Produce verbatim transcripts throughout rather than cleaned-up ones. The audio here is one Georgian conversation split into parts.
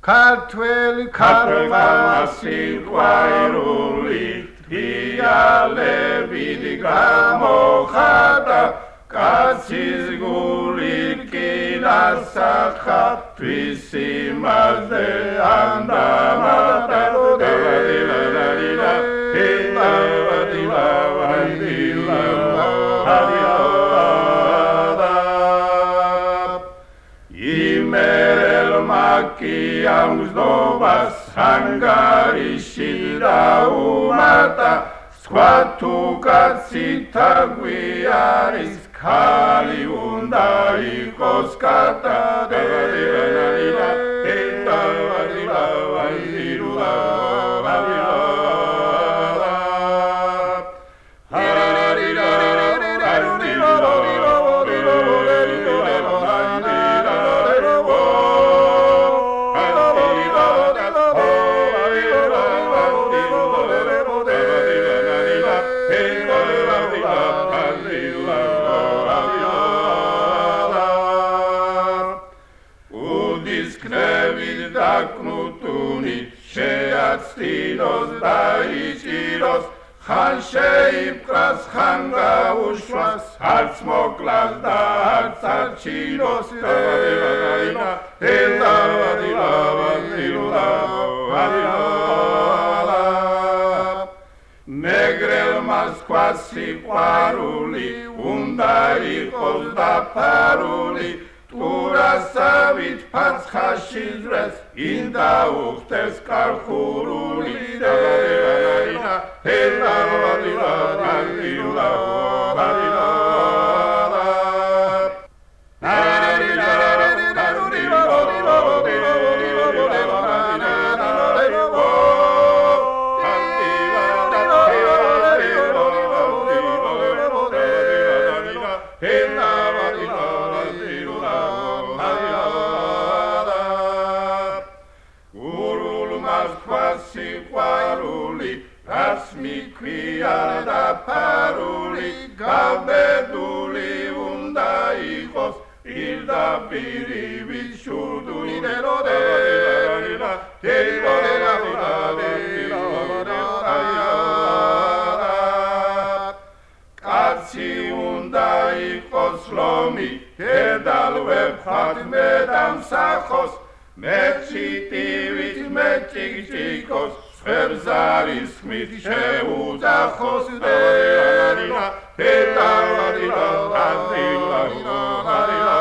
ქართველი ქართველმა სიყვარული თიალებით გამოხატა კაცის გული კინასახა თვისი მასზე ამდამატა კი ამგზნობას ანგარიში დაუმატა სხვა თუ კაცი თაგვიანის ქალი უნდა იყოს კატა შეაცდინოს დაიჭიროს ხან შეიპყრას ხან გაუშვას არც მოკლას და არც არჩინოს მეგრელმა სხვა სიყვარული უნდა იყოს დაფარული ტურასავით ფაცხაში ზრეს ინდა უხდეს კარხურული დაფარული გაბედული უნდა იყოს პირდაპირივით შურდული კაცი უნდა იყოს ლომი დედალ ვეფხად მე დამსახოს მეჩიტივით მეჭიკჭიკოს ხერზარის ხმით შეუძახოს დენა დედალადილა ადილა ადილა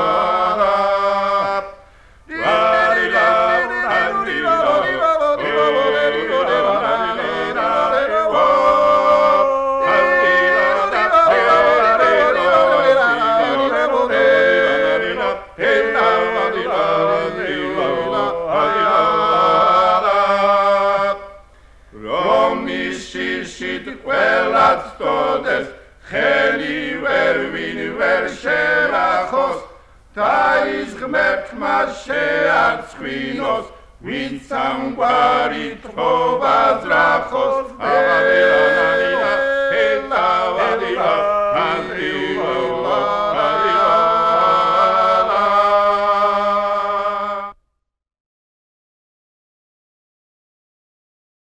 ხელი ვერ ვინ ვერ შევახოს დაიზღმერთმა შეარცხვინოს ვინც ამგვარი თხოვა ზრახოს